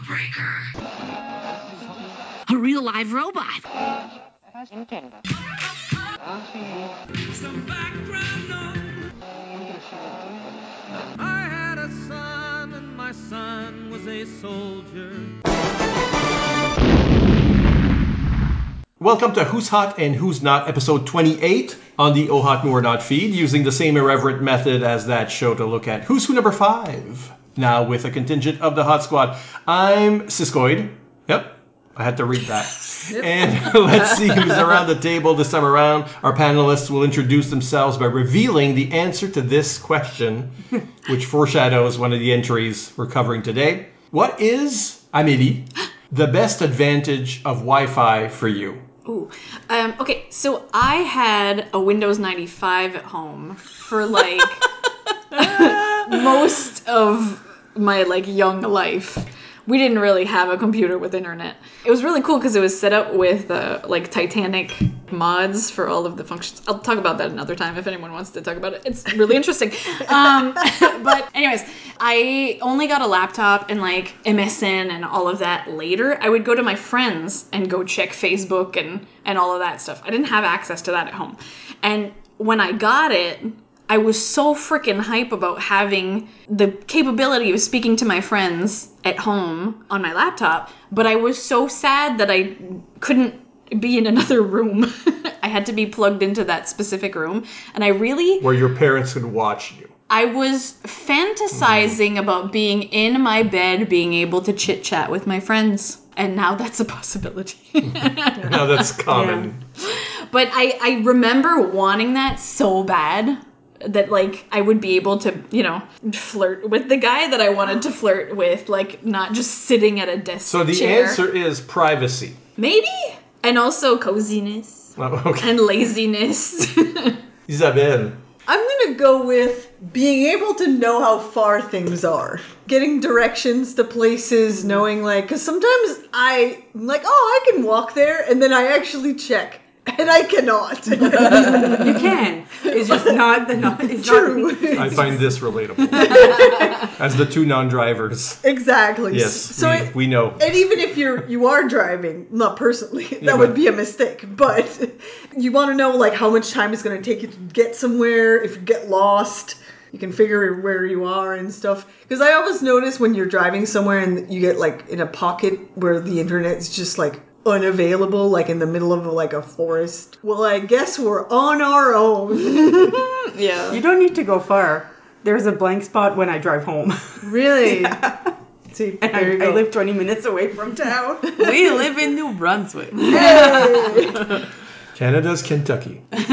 Jawbreaker. A real live robot. Some background noise. I had a son, and my son was a soldier. Welcome to Who's Hot and Who's Not, episode 28 on the Oh Hot Nor Not feed, using the same irreverent method as that show to look at Who's Who number 5. Now with a contingent of the Hot Squad. I'm Siskoid. Yep, I had to read that. And let's see who's around the table this time around. Our panelists will introduce themselves by revealing the answer to this question, which foreshadows one of the entries we're covering today. What is, Amélie, the best advantage of Wi-Fi for you? Ooh. Okay, so I had a Windows 95 at home for like most of my like young life. We didn't really have a computer with internet. It was really cool because it was set up with like Titanic mods for all of the functions. I'll talk about that another time if anyone wants to talk about it. It's really interesting. But anyways, I only got a laptop and like MSN and all of that later. I would go to my friends and go check Facebook and all of that stuff. I didn't have access to that at home. And when I got it, I was so freaking hype about having the capability of speaking to my friends at home on my laptop, but I was so sad that I couldn't be in another room. I had to be plugged into that specific room, and I really... Where your parents could watch you. I was fantasizing about being in my bed, being able to chit-chat with my friends, and now that's a possibility. Now that's common. Yeah. But I remember wanting that so bad that, like, I would be able to, you know, flirt with the guy that I wanted to flirt with, like, not just sitting at a desk So the chair. answer is privacy. Maybe? And also coziness. Oh, okay. And laziness. Isabelle. I'm going to go with being able to know how far things are. Getting directions to places, knowing, like, because sometimes I'm like, oh, I can walk there, and then I actually check. And I cannot. You can. It's just not it's true. I find this relatable. As the two non-drivers. Exactly. Yes, so we know. And even if you are driving, not personally, that would be a mistake. But you want to know like how much time it's going to take you to get somewhere. If you get lost, you can figure where you are and stuff. Because I always notice when you're driving somewhere and you get like in a pocket where the internet is just like unavailable, like in the middle of like a forest. Well, I guess we're on our own. Yeah. You don't need to go far. There's a blank spot when I drive home. Really? Yeah. See, And there you go. I live 20 minutes away from town. We live in New Brunswick. Hey! Canada's Kentucky. Is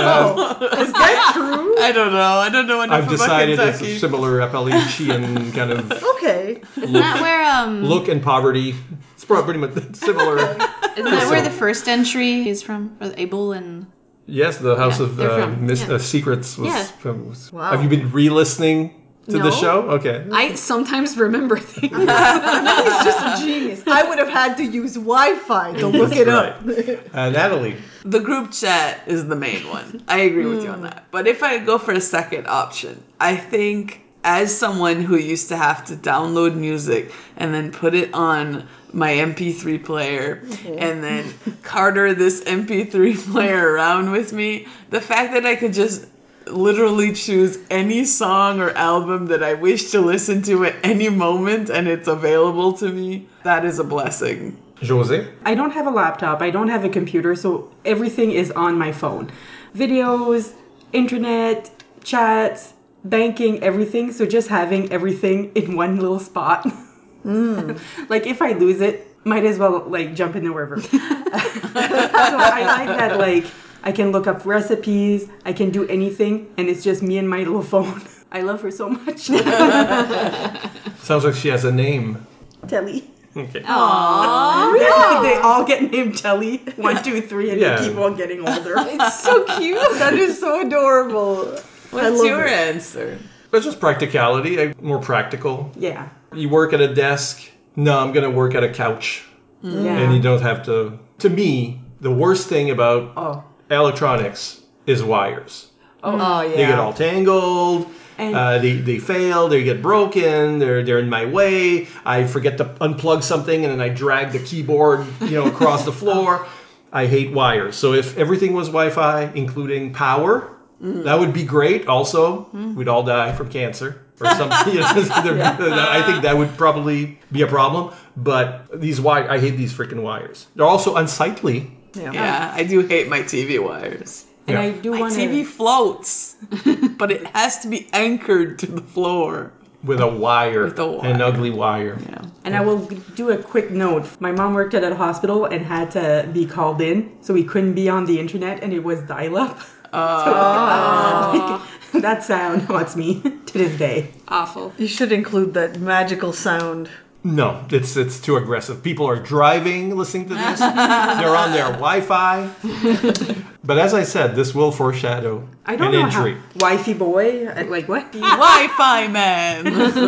that true? I don't know enough I've about decided it's Kentucky. a similar Appalachian kind of Okay. Isn't that where look and poverty. It's probably pretty much similar. isn't that where the first entry is from? Or Abel and Yes, the House Yeah, of they're from- yeah. Secrets was Yeah. from... Wow. Have you been re-listening to the No. show? Okay. I sometimes remember things. He's just a genius. I would have had to use Wi-Fi to look it up. Natalie. The group chat is the main one. I agree with you on that. But if I go for a second option, I think as someone who used to have to download music and then put it on my MP3 player and then carter this MP3 player around with me, the fact that I could just literally choose any song or album that I wish to listen to at any moment and it's available to me, that is a blessing. Jose. I don't have a laptop. I don't have a computer, so everything is on my phone. Videos, internet, chats, banking, everything. So just having everything in one little spot. Like if I lose it, might as well like jump in the river. So I like that like I can look up recipes, I can do anything, and it's just me and my little phone. I love her so much. Sounds like she has a name. Telly. Okay. They all get named Telly. 1, 2, 3, and Yeah. they keep on getting older. It's so cute. That is so adorable. What's your answer? But just practicality, more practical. Yeah. You work at a desk. No, I'm going to work at a couch. Yeah. And you don't have to... To me, the worst thing about electronics is wires. Oh, yeah. They get all tangled. And- they fail, they get broken, they're in my way. I forget to unplug something, and then I drag the keyboard, across the floor. I hate wires. So if everything was Wi-Fi, including power, that would be great. Also, we'd all die from cancer or something. I think that would probably be a problem. But I hate these freaking wires. They're also unsightly. Yeah, I do hate my TV wires. And Yeah. I do My want TV to. floats, but it has to be anchored to the floor. With a wire. With a wire. An ugly wire. Yeah. And I will do a quick note. My mom worked at a hospital and had to be called in, so we couldn't be on the internet, and it was dial-up. That sound haunts me to this day. Awful. You should include that magical sound. No, it's too aggressive. People are driving, listening to this. They're on their Wi-Fi. But as I said, this will foreshadow I don't an know injury. how. Wifey boy? Like what? Wi-Fi man.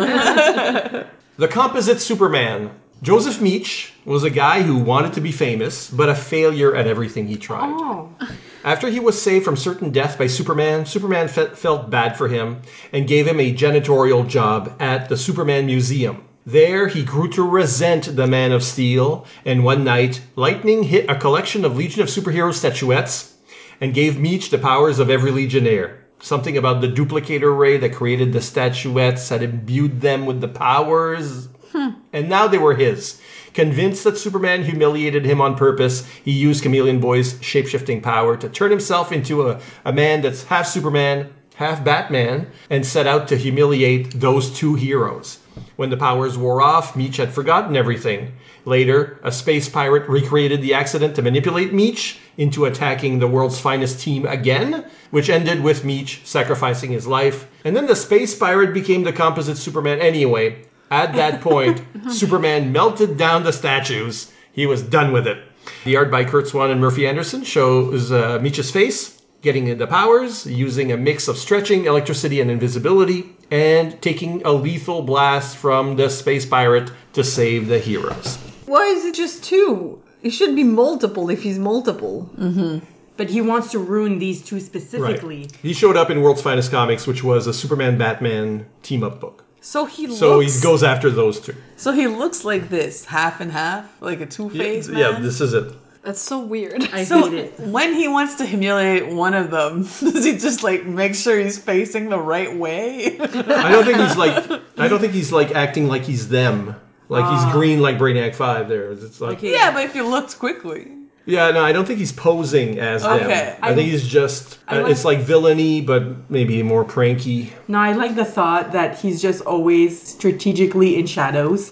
The composite Superman. Joseph Meach was a guy who wanted to be famous, but a failure at everything he tried. Oh. After he was saved from certain death by Superman, Superman felt bad for him and gave him a janitorial job at the Superman Museum. There, he grew to resent the Man of Steel, and one night, lightning hit a collection of Legion of Superheroes statuettes and gave Meach the powers of every Legionnaire. Something about the duplicator ray that created the statuettes had imbued them with the powers. And now they were his. Convinced that Superman humiliated him on purpose, he used Chameleon Boy's shape-shifting power to turn himself into a man that's half Superman, half Batman, and set out to humiliate those two heroes. When the powers wore off, Meach had forgotten everything. Later, a space pirate recreated the accident to manipulate Meach into attacking the world's finest team again, which ended with Meach sacrificing his life. And then the space pirate became the composite Superman anyway. At that point, Superman melted down the statues. He was done with it. The art by Kurt Swan and Murphy Anderson shows Meach's face getting the powers, using a mix of stretching, electricity, and invisibility, and taking a lethal blast from the space pirate to save the heroes. Why is it just two? It should be multiple if he's multiple. But he wants to ruin these two specifically. He showed up in World's Finest Comics, which was a Superman-Batman team-up book. So he Goes after those two. So he looks like this, half and half, like a Two-Face man. Yeah, this is it. That's so weird. I So hate it. when he wants to humiliate one of them, does he just like make sure he's facing the right way? I don't think he's like acting like he's them. Like he's green like Brainiac 5 there. It's like Okay. Yeah, but if you looked quickly. Yeah, no, I don't think he's posing as them. Okay. I think he's just it's like villainy but maybe more pranky. No, I like the thought that he's just always strategically in shadows.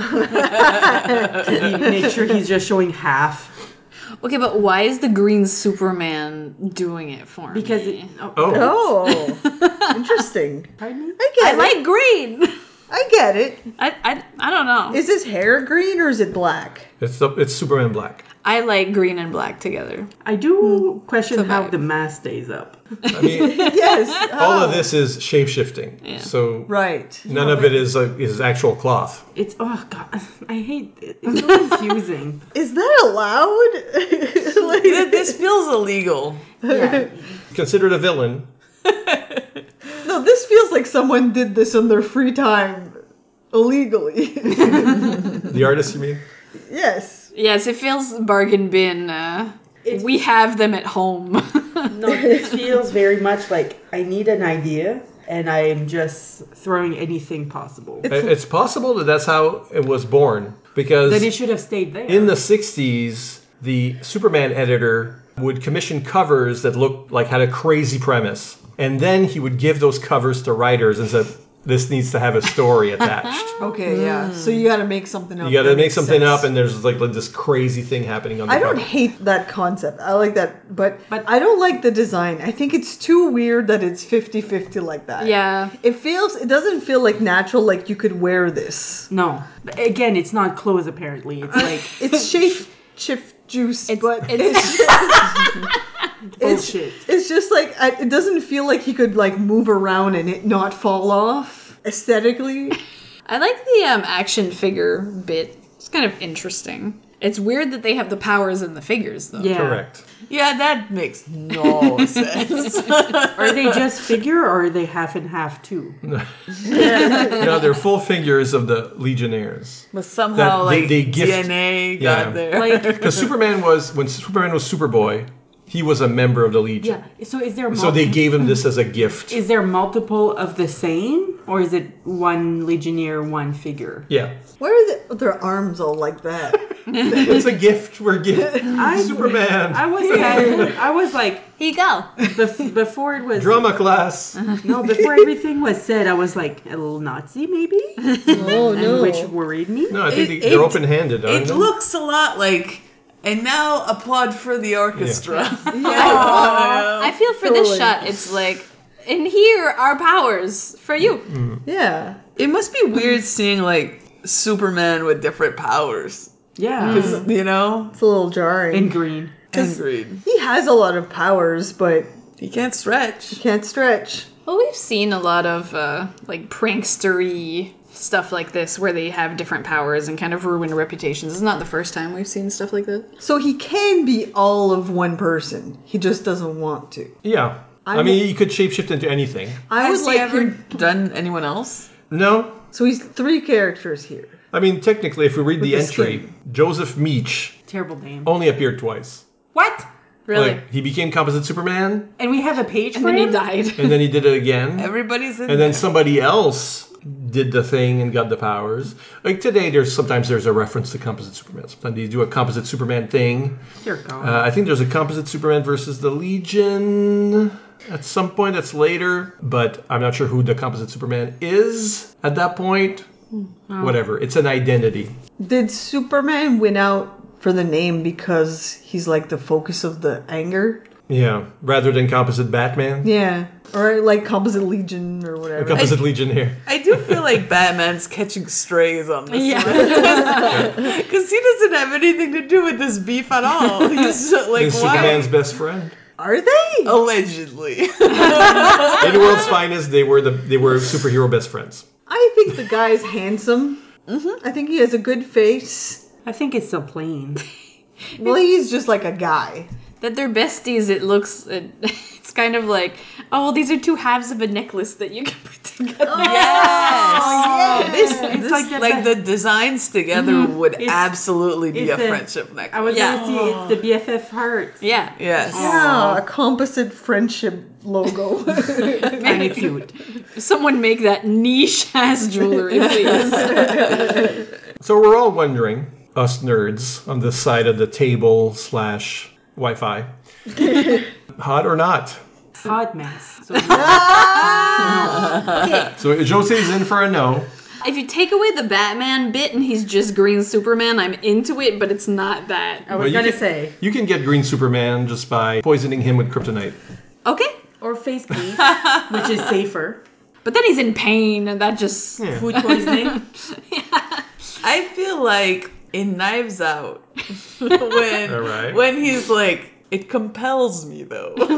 Make sure he's just showing half. Okay, but why is the green Superman doing it for Because me? Oh, interesting. Pardon me? I get I it. like green. I get it. I don't know. Is his hair green or is it black? It's Superman Black. I like green and black together. I do question how vibe. the mask stays up. I mean, Yes. all of this is shape shifting. Yeah. So Right. none of it is actual cloth. It's oh god, I hate it. It's so confusing. Is that allowed? Like, This feels illegal. Yeah. Considered a villain. no, this feels like someone did this in their free time illegally. The artist, you mean? Yes. Yes, it feels bargain bin. We have them at home. No, this feels very much like I need an idea and I'm just throwing anything possible. It's possible that that's how it was born because Then it should have stayed there. in the 60s, the Superman editor would commission covers that looked like had a crazy premise. And then he would give those covers to writers and said, this needs to have a story attached. Okay, yeah. So you gotta make something up. You got to that make makes something sense. up, and there's like this crazy thing happening on the I don't cover. hate that concept. I like that, but I don't like the design. I think it's too weird that it's 50-50 like that. Yeah. It doesn't feel like natural, like you could wear this. No. But again, it's not clothes apparently. It's like It's shift juice, but bullshit. it's just like, it doesn't feel like he could like move around and it not fall off aesthetically. I like the action figure bit. It's kind of interesting. It's weird that they have the powers in the figures, though. Yeah. Correct. Yeah, that makes no sense. Are they just figure or are they half and half too? No, they're full figures of the Legionnaires. But somehow, That like, they gift- DNA Yeah. got there. Like, Because when Superman was Superboy, he was a member of the Legion. yeah. So is there So they gave him this as a gift. is there multiple of the same or is it one Legionnaire, one figure? Yeah. Why are their arms all like that? It's a gift. We're giving Superman. I was like Here you go. before it was Drama class. no, before everything was said, I was like a little Nazi maybe, Oh no. which worried me. No, I think It- they're it- open-handed, aren't It they? looks a lot like, and now applaud for the orchestra. I feel for this Totally. shot, it's like, and here are powers for you. Yeah. It must be weird seeing, like, Superman with different powers. Yeah, You know? It's a little jarring. in green. Agreed. He has a lot of powers, but He can't stretch. can't stretch. Well, we've seen a lot of like prankstery stuff like this where they have different powers and kind of ruin reputations. It's not the first time we've seen stuff like that. So he can be all of one person. He just doesn't want to. Yeah. I mean, he could shapeshift into anything. I Has would he like ever him. done anyone else? No. So he's 3 characters here. I mean, technically, if we read the the entry, skin. Joseph Meach Terrible name. only appeared twice. What? Really? Like, he became Composite Superman, And we have a page and for then he him? died. and then he did it again. Everybody's in And then there. somebody else did the thing and got the powers. Like today, sometimes there's a reference to Composite Superman. Sometimes you do a Composite Superman thing. Dear God. I think there's a Composite Superman versus the Legion at some point. That's later, but I'm not sure who the Composite Superman is at that point. Whatever. It's an identity. Did Superman win out for the name because he's like the focus of the anger? Yeah. Rather than Composite Batman. Yeah. Or like Composite Legion or whatever. Composite Legionnaire. I do feel like Batman's catching strays on this Yeah. one. Because he doesn't have anything to do with this beef at all. He's just like, He's why? Superman's best friend. Are they? Allegedly. In the World's Finest, they were superhero best friends. I think the guy's handsome. I think he has a good face. I think it's so plain. Well, he's just like a guy. That they're besties, it's kind of like, oh, well, these are two halves of a necklace that you can put together. Yes. It's Like, like the designs together would It's- absolutely be a it's a- friendship I necklace. was Yeah. gonna see it's the BFF heart. Yeah. Yes. Yeah, a composite friendship logo. Kind of cute. Someone make that niche ass jewelry, please. So we're all wondering, us nerds on this side of the table / Wi-Fi, hot or not? Hot mess. So, So Jose's in for a no. If you take away the Batman bit and he's just green Superman, I'm into it, but it's not that. I was you gonna can- say. You can get Green Superman just by poisoning him with kryptonite. Okay. Or face paint, which is safer. But then he's in pain, and that just. Yeah. Food poisoning. I feel like in Knives Out, when All right. when he's like, it compels me though, because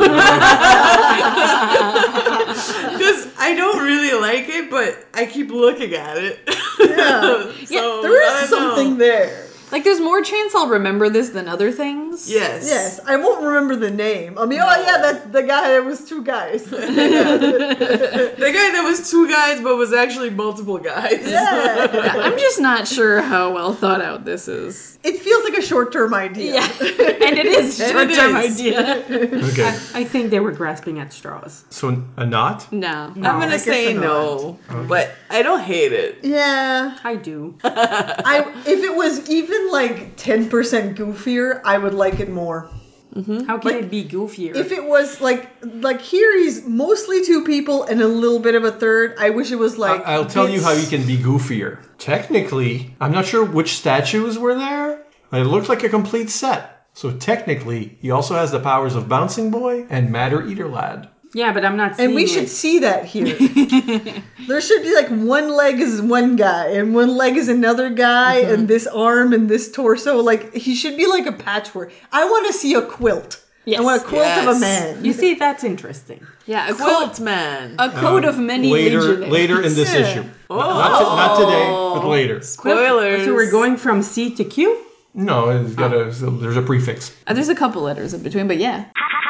I don't really like it, but I keep looking at it. Yeah. So, There I is don't something know. there. Like, there's more chance I'll remember this than other things. Yes. Yes, I won't remember the name. I mean, oh yeah, that's the guy that was 2 guys. The guy that was 2 guys but was actually multiple guys. Yeah. I'm just not sure how well thought out this is. It feels like a short-term idea. Yeah. And it is And it short-term is. idea. Okay. I think they were grasping at straws. So a not? No. I'm gonna guess say I'm no, but I don't hate it. Yeah. I do. If it was even like 10% goofier, I would like it more. How can it be goofier? If it was like here he's mostly 2 people and a little bit of a third. I wish it was like I'll tell you bits- how he can be goofier. Technically, I'm not sure which statues were there, but it looked like a complete set. So technically, he also has the powers of Bouncing Boy and Matter Eater Lad. yeah, but I'm not seeing And we should see that here. There should be like one leg is one guy and one leg is another guy and this arm and this torso. Like he should be like a patchwork. I want to see a quilt. Yes. I want a quilt of a Yes. man. You see, that's interesting. Yeah, a Quilt man. coat of many legionaries. Later in this Yeah. issue. Not today, but later. Spoilers. So we're going from C to Q? No, it's got there's a prefix. There's a couple letters in between, but yeah.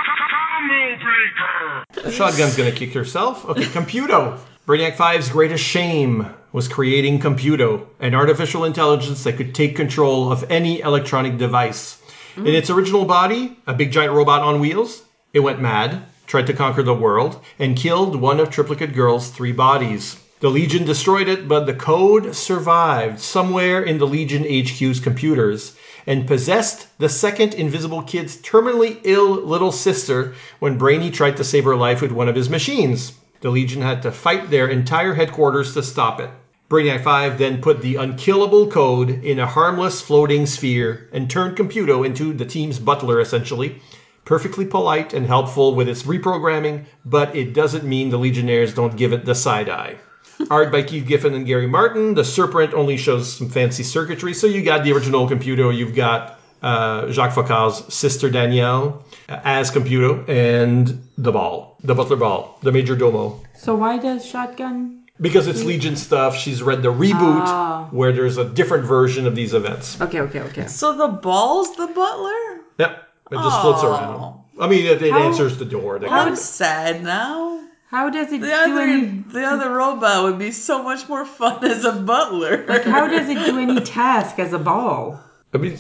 Shotgun's gonna kick herself. Okay, Computo. Brainiac 5's greatest shame was creating Computo, an artificial intelligence that could take control of any electronic device. In its original body, a big giant robot on wheels, it went mad, tried to conquer the world, and killed one of Triplicate Girl's 3 bodies. The Legion destroyed it, but the code survived somewhere in the Legion HQ's computers and possessed the second Invisible Kid's terminally ill little sister when Brainy tried to save her life with one of his machines. The Legion had to fight their entire headquarters to stop it. Brainiac 5 then put the unkillable code in a harmless floating sphere and turned Computo into the team's butler, essentially. Perfectly polite and helpful with its reprogramming, but it doesn't mean the Legionnaires don't give it the side eye. Art by Keith Giffen and Gary Martin. The Serprint only shows some fancy circuitry, so you got the original Computo, you've got Jacques Faucat's sister Danielle as Computo, and the Butler Ball, the Major Domo. So why does Shotgun? Because it's Legion stuff. She's read the reboot where there's a different version of these events. Okay. So the ball's the butler? Yep. It just floats around. I mean, it answers the door. I'm sad now. How does it The other robot would be so much more fun as a butler. Like, how does it do any task as a ball? I mean,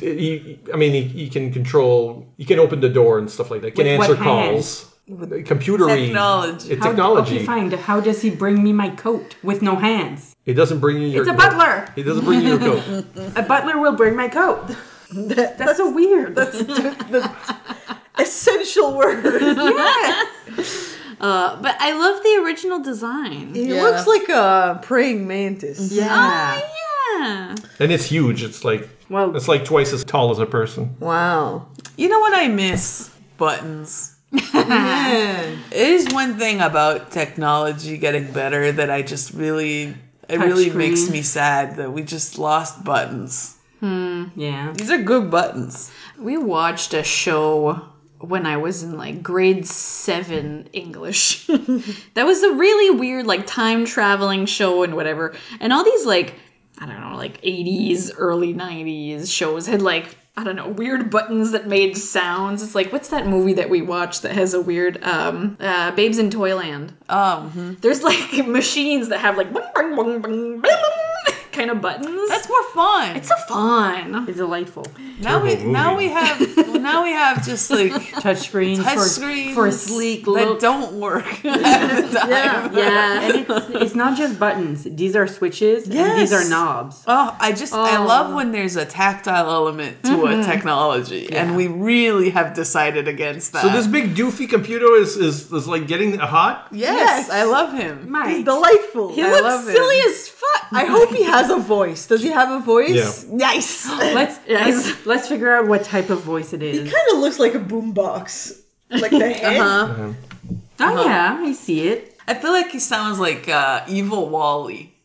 he can control. He can open the door and stuff like that. He can With answer what calls. Computery Technology. It's technology. Okay, fine. How does he bring me my coat with no hands? It doesn't bring you your It's a coat. butler. It doesn't bring you your coat. A butler will bring my coat. That's so weird. That's the essential word. Yeah. But I love the original design. It looks like a praying mantis. Yeah. Yeah. And it's huge. It's like twice as tall as a person. Wow. You know what I miss? Buttons. Yeah. It is one thing about technology getting better that I just really... It really makes me sad that we just lost buttons. Yeah. These are good buttons. We watched a show when I was in like grade 7 English. That was a really weird like time traveling show and whatever. And all these like, I don't know, like 80s, early 90s shows had like, I don't know, weird buttons that made sounds. It's like, what's that movie that we watched that has a weird, Babes in Toyland? There's like machines that have like bung, bung, bung, bung, bung, kind of buttons. That's more fun. It's so fun. It's delightful. Now we have just like Touchscreens for a sleek that look. don't work half the time. Yeah. And it's not just buttons. These are switches. Yes. And these are knobs. Oh, I love when there's a tactile element to a technology, and we really have decided against that. So this big doofy Computo is like getting hot? yes, I love him. Mike. He's delightful. I love him. Silly as fuck. I hope he has a voice. Does he have a voice? Yeah. Nice. Let's figure out what type of voice it He is. kind of looks like a boombox. Like the head. Oh yeah, I see it. I feel like he sounds like evil Wally.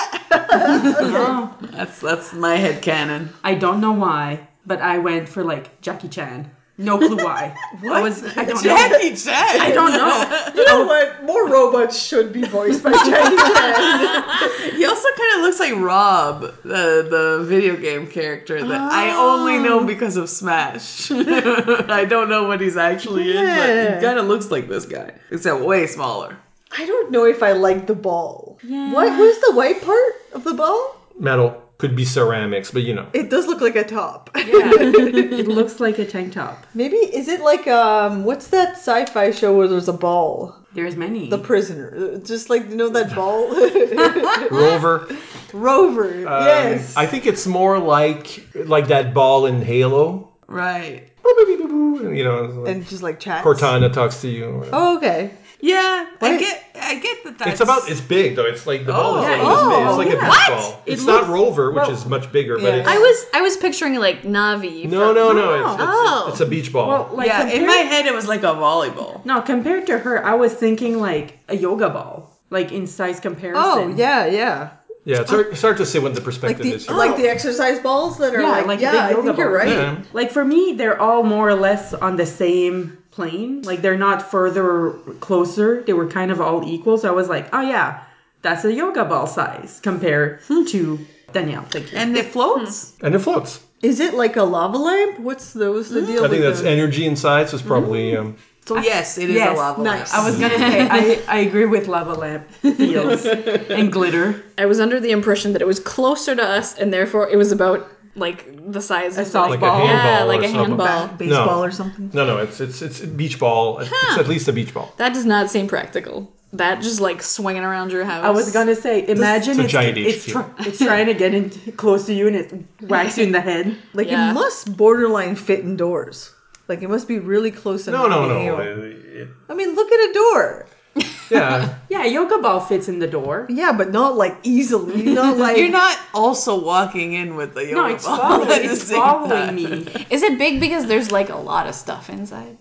Oh, That's my headcanon. I don't know why, but I went for like Jackie Chan. No clue why. I don't know. Jackie Chan. I don't know. You know what? More robots should be voiced by Jackie Chan. He also kind of looks like Rob, the video game character that I only know because of Smash. I don't know what he's actually in, but he kind of looks like this guy, except way smaller. I don't know if I like the ball. Yeah. Where's the white part of the ball? Metal. Could be ceramics, but you know. It does look like a top. It looks like a tank top. Maybe, is it like, what's that sci-fi show where there's a ball? There's many. The Prisoner. Just like, you know that ball? Rover. Rover, yes. I think it's more like that ball in Halo. Right. You know, like And just like chats. Cortana talks to you. Or whatever. Oh, okay. Yeah, What? I get that. That's It's big though. It's like the ball is like yeah. this big. It's Oh, like a yeah. beach What? ball. It It's looks- not Rover, which is much bigger, but Yeah. it's I was picturing like Navi. no. Oh. It's a beach ball. Well, like yeah. In compared- my head, it was like a volleyball. No, compared to her, I was thinking like a yoga ball, like in size comparison. Oh, yeah. yeah, it's hard to say what the perspective is. Here. Like the exercise balls that are Yeah, like like yeah, big I yoga think you're balls. right. Yeah. Like for me, they're all more or less on the same plane. Like they're not further closer. They were kind of all equal. So I was like, oh yeah, That's a yoga ball size compared to Danielle. Thank you. And it floats. And it floats. Is it like a lava lamp? What's the deal? I think with that's energy inside, so it's probably... So yes, it is Yes, a lava nice. lamp. I was gonna say I agree with lava lamp feels and glitter. I was under the impression that it was closer to us, and therefore it was about like the size of softball. like a Ball. handball Yeah, like or a something. handball. baseball No. or something? No, it's a beach ball. It's at least a beach ball. That does not seem practical. That just like swinging around your house. I was gonna say, imagine It's a giant it's HQ. it's trying to get in close to you and it whacks you in the head. Like Yeah. it must borderline fit indoors. Like it must be really close. And No. not being able- I mean, look at a door. Yeah. Yeah, a yoga ball fits in the door. Yeah, but not like easily. Not like You're not also walking in with the yoga No, it's ball following, at the it's same following time. me. Is it big because there's like a lot of stuff inside?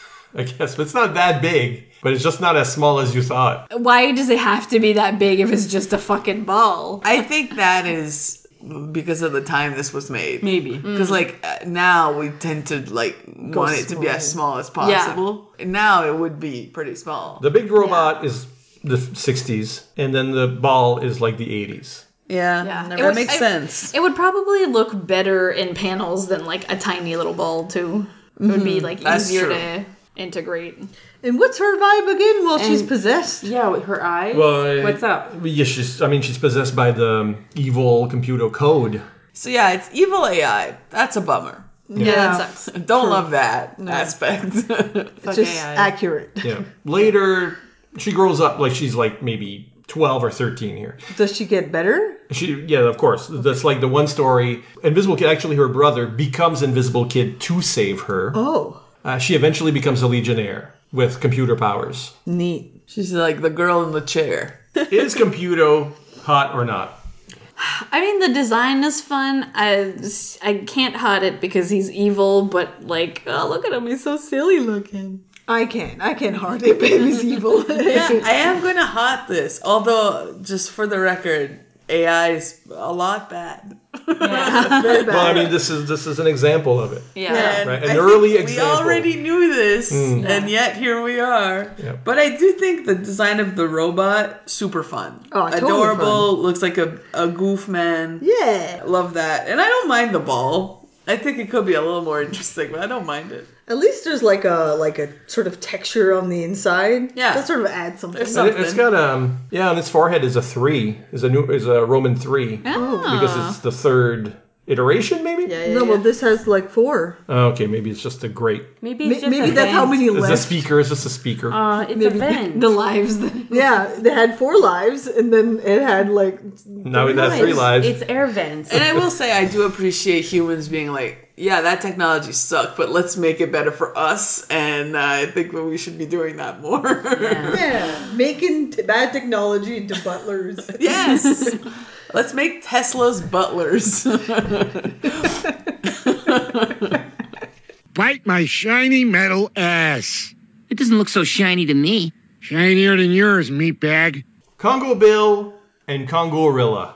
I guess. But it's not that big. But it's just not as small as you thought. Why does it have to be that big if it's just a fucking ball? I think that is because of the time this was made. Maybe. Because now we tend to want it to be as small as possible. Now it would be pretty small. The big robot is the 60s. And then the ball is like the 80s. Yeah, It that would- makes sense. It would probably look better in panels than like a tiny little ball too. It would be like That's easier true. to integrate. And what's her vibe again? Well, she's And- possessed. Yeah, with her eyes. Well, What's up? Yeah, she's possessed by the evil computer code. So yeah, it's evil AI. That's a bummer. Yeah, that sucks. Don't love that aspect. It's just AI. accurate. Yeah. Later, she grows up like she's like maybe 12 or 13 here. Does she get better? Yeah, of course. That's like the one story. Invisible Kid, actually her brother, becomes Invisible Kid to save her. Oh, She eventually becomes a Legionnaire with computer powers. neat. She's like the girl in the chair. Is Computo hot or not? I mean, the design is fun. I can't hot it because he's evil, but like, oh, look at him, he's so silly looking. I can hard it, baby's evil. Yeah, I am gonna hot this. Although, just for the record, AI is a lot bad. Very bad. Well, I mean, this is an example of it. Yeah. And Right, an I early think example. We already knew this, and yet here we are. Yep. But I do think the design of the robot super fun. Oh, totally adorable. Looks like a goof man. Yeah. I love that, and I don't mind the ball. I think it could be a little more interesting, but I don't mind it. At least there's like a sort of texture on the inside. Yeah. That sort of adds something. There's And something. it's got on its forehead is a 3. Is a Roman 3 because it's the third iteration, maybe. No, well, this has like 4. Okay, maybe it's just a great. Maybe it's just Maybe a that's how vent. many Is left. the speaker? Is this a speaker? It's a vent. The lives. Yeah, they had 4 lives, and then it had like. Now it has 3 lives. It's air vents. And I will say, I do appreciate humans being like, yeah, that technology sucked, but let's make it better for us. And I think that we should be doing that more. Yeah, making bad technology into butlers. Yes. Let's make Tesla's butlers. Bite my shiny metal ass. It doesn't look so shiny to me. Shinier than yours, meatbag. Congo Bill and Congorilla.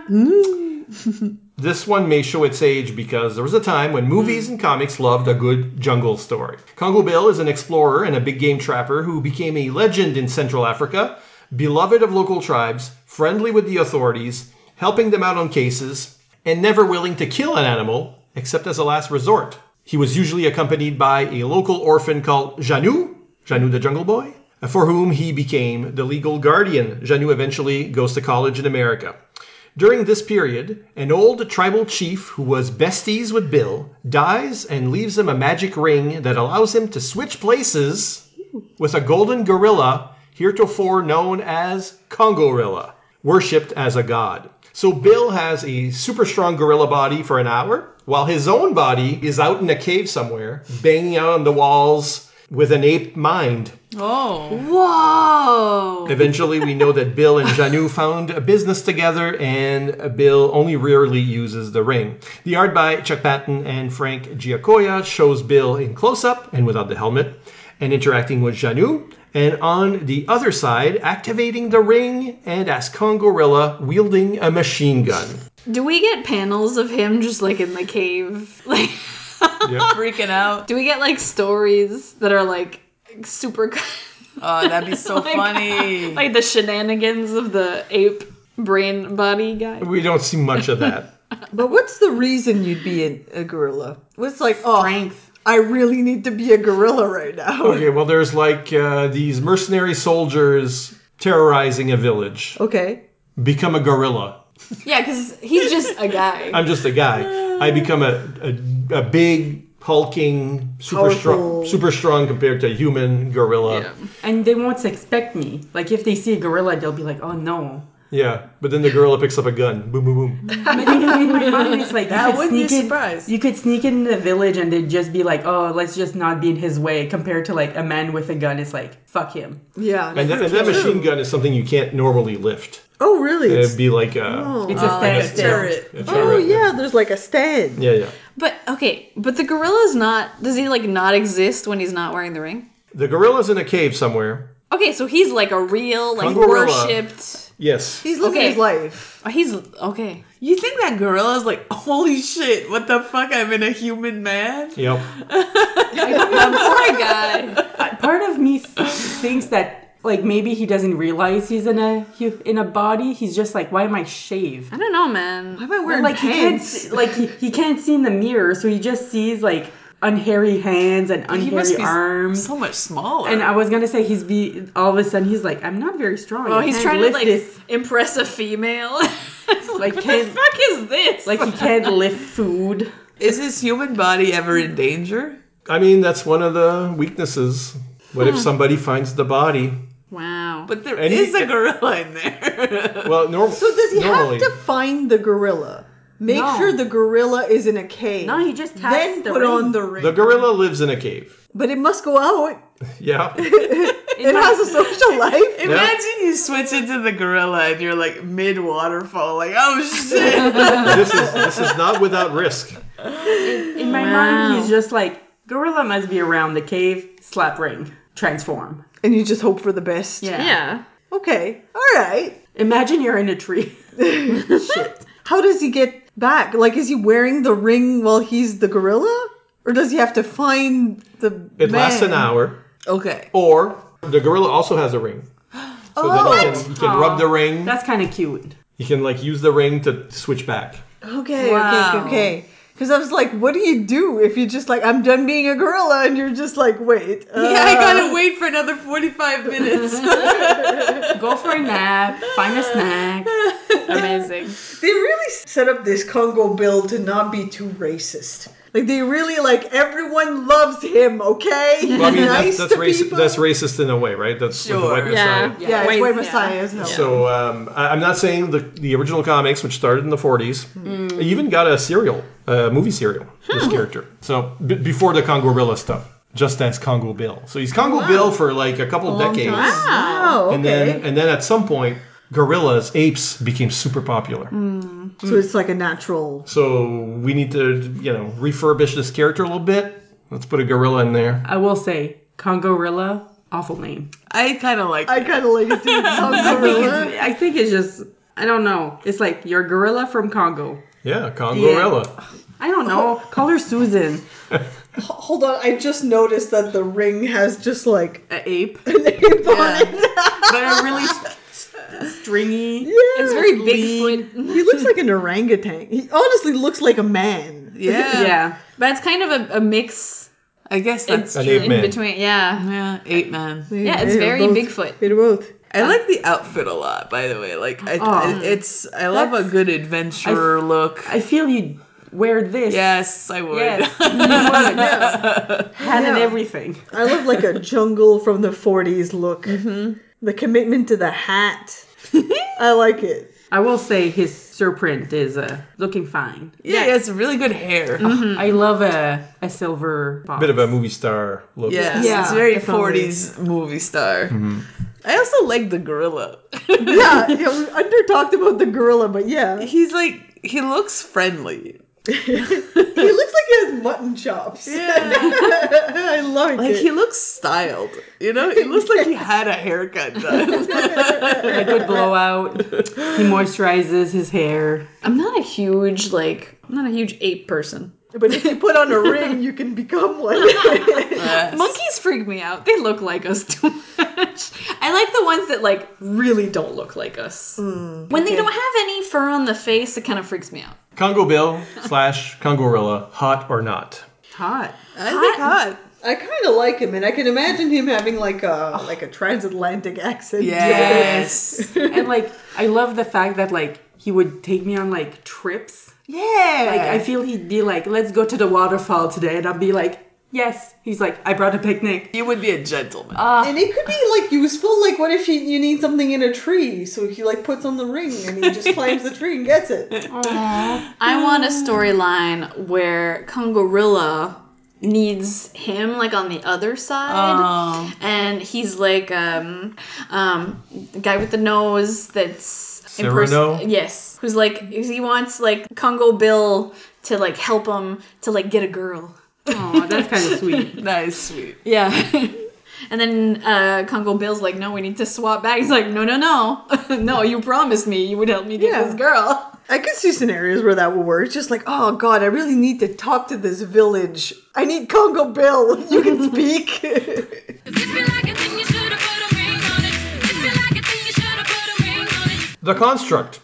This one may show its age because there was a time when movies and comics loved a good jungle story. Congo Bill is an explorer and a big game trapper who became a legend in Central Africa, beloved of local tribes, friendly with the authorities, helping them out on cases, and never willing to kill an animal except as a last resort. He was usually accompanied by a local orphan called Janou the Jungle Boy, for whom he became the legal guardian. Janou eventually goes to college in America. During this period, an old tribal chief who was besties with Bill dies and leaves him a magic ring that allows him to switch places with a golden gorilla, heretofore known as Congorilla, worshipped as a god. So Bill has a super strong gorilla body for an hour, while his own body is out in a cave somewhere, banging out on the walls with an ape mind. Oh. Whoa! Eventually, we know that Bill and Janou found a business together, and Bill only rarely uses the ring. The art by Chuck Patton and Frank Giacoia shows Bill in close-up and without the helmet, and interacting with Janou, and on the other side, activating the ring, and as Congorilla, wielding a machine gun. Do we get panels of him just like in the cave? Like, Freaking out. do we get like stories that are like super Oh, that'd be so funny. Like the shenanigans of the ape brain body guy. We don't see much of that. But what's the reason you'd be a gorilla? What's like, Strength. I really need to be a gorilla right now. Okay, well, there's like these mercenary soldiers terrorizing a village. Okay. Become a gorilla. Yeah, because he's just a guy. I'm just a guy. I become a big, hulking, Powerful. super strong compared to a human gorilla. Yeah. And they won't expect me. Like if they see a gorilla, they'll be like, "Oh no." Yeah, but then the gorilla picks up a gun. Boom, boom, boom. But in my mind, it's like That wouldn't be a in. surprise. You could sneak in the village, and they'd just be like, "Oh, let's just not be in his way." Compared to like a man with a gun, it's like, "Fuck him." Yeah. And that machine gun is something you can't normally lift. Oh, really? It'd be like a... It's a Like a standstill. turret. a Oh, turret. yeah, there's like a stand. Yeah, yeah. But okay, but the gorilla's not. Does he like not exist when he's not wearing the ring? The gorilla's in a cave somewhere. Okay, so he's like a real like Kangorilla. worshipped. Yes. He's living Okay. his life. Oh, he's okay. You think that gorilla's like, holy shit, what the fuck? I'm in a human man? Yep. Poor guy. Part of me thinks that like maybe he doesn't realize he's in a body. He's just like, why am I shaved? I don't know, man. Why am I But, wearing like pants? he can't see in the mirror, so he just sees like unhairy hands and He must unhairy be arms. so much smaller. And I was gonna say all of a sudden he's like, I'm not very strong. Oh, I he's can't trying to lift like this. impress a female. Like what the can't fuck is this? like he can't lift food. Is his human body ever in danger? I mean, that's one of the weaknesses. What if somebody finds the body? Wow. But there And is he- a gorilla in there. Well, So does he normally... have to find the gorilla? Make No. sure the gorilla is in a cave. No, he just taps then the put ring. on the ring. The gorilla lives in a cave. But it must go out. Yeah. It has a social life. Imagine you switch into the gorilla and you're like mid waterfall, like, oh shit. This is not without risk. In my mind, he's just like, gorilla must be around the cave, slap ring, transform. And you just hope for the best. Yeah. yeah. Okay. All right. Imagine you're in a tree. Shit. How does he get back? Like, is he wearing the ring while he's the gorilla? Or does he have to find the It man? lasts an hour. Okay. Or the gorilla also has a ring. So then you can rub the ring. That's kind of cute. You can like use the ring to switch back. Okay, Wow. okay. Because I was like, what do you do if you just like, I'm done being a gorilla, and you're just like, wait. Yeah, I gotta wait for another 45 minutes. Go for a nap, find a snack. Amazing. They really set up this Congo Bill to not be too racist. Like, they really, like, everyone loves him, okay? Well, I mean, Nice that's to racist. people. That's racist in a way, right? That's with the Sure. white Messiah. Yeah, it's Wait, White yeah. Messiah as hell. So I'm not saying the original comics, which started in the 40s, even got a movie serial, this character. So before the Kongorilla stuff, just as Congo Bill. So he's Congo Bill for like a couple decades, Wow, and okay. then at some point, gorillas, apes became super popular. So it's like a natural... So we need to, refurbish this character a little bit. Let's put a gorilla in there. I will say, Congorilla, awful name. I kind of like I kind of like it too. Kongorilla. I think it's just, I don't know. It's like you're a gorilla from Congo. Yeah, Kongorilla. I don't know. Call her Susan. Hold on, I just noticed that the ring has just like An ape. an ape on it. But a really stringy. It's very Bigfoot. He looks like an orangutan. He honestly looks like a man. Yeah. Yeah. But it's kind of a mix I guess that's An true. ape in man. between. Yeah. Yeah, ape man. Yeah, it's They very both- Bigfoot. They do both. I like the outfit a lot, by the way. Like, I love a good adventurer look. I feel you'd wear this. Yes, I would. Yes. Hat and Yeah. everything. I love like a jungle from the 40s look. Mm-hmm. The commitment to the hat. I like it. I will say his surprint is looking fine. Yeah, he has really good hair. I love a silver box. Bit of a movie star look. Yes, Yeah, it's very definitely. 40s movie star. I also like the gorilla. Yeah, we under talked about the gorilla, but yeah. He's like, he looks friendly. He looks like he has mutton chops. Yeah. I like Like, it. he looks styled. You know, he looks like he had a haircut done. a good blowout. He moisturizes his hair. I'm not a huge ape person. But if you put on a ring, you can become one. Monkeys freak me out. They look like us too much. I like the ones that like really don't look like us. When they don't have any fur on the face, it kind of freaks me out. Congo Bill / Congorilla, hot or not? Hot. I think hot. I kind of like him, and I can imagine him having like a transatlantic accent. Yes. And like, I love the fact that like he would take me on like trips. Yeah. Like, I feel he'd be like, let's go to the waterfall today. And I'd be like, yes. He's like, I brought a picnic. You would be a gentleman. And it could be like useful, like what if you need something in a tree, so he like puts on the ring and he just climbs the tree and gets it. I want a storyline where Congorilla needs him like on the other side, and he's like the guy with the nose that's Cyrano? yes, who's like he wants like Congo Bill to like help him to like get a girl. Oh, that's kind of sweet. That is sweet. Yeah. And then Congo Bill's like, no, we need to swap back. He's like, no. No, you promised me you would help me get this girl. I could see scenarios where that would work. It's just like, oh god, I really need to talk to this village. I need Congo Bill. You can speak. The Construct.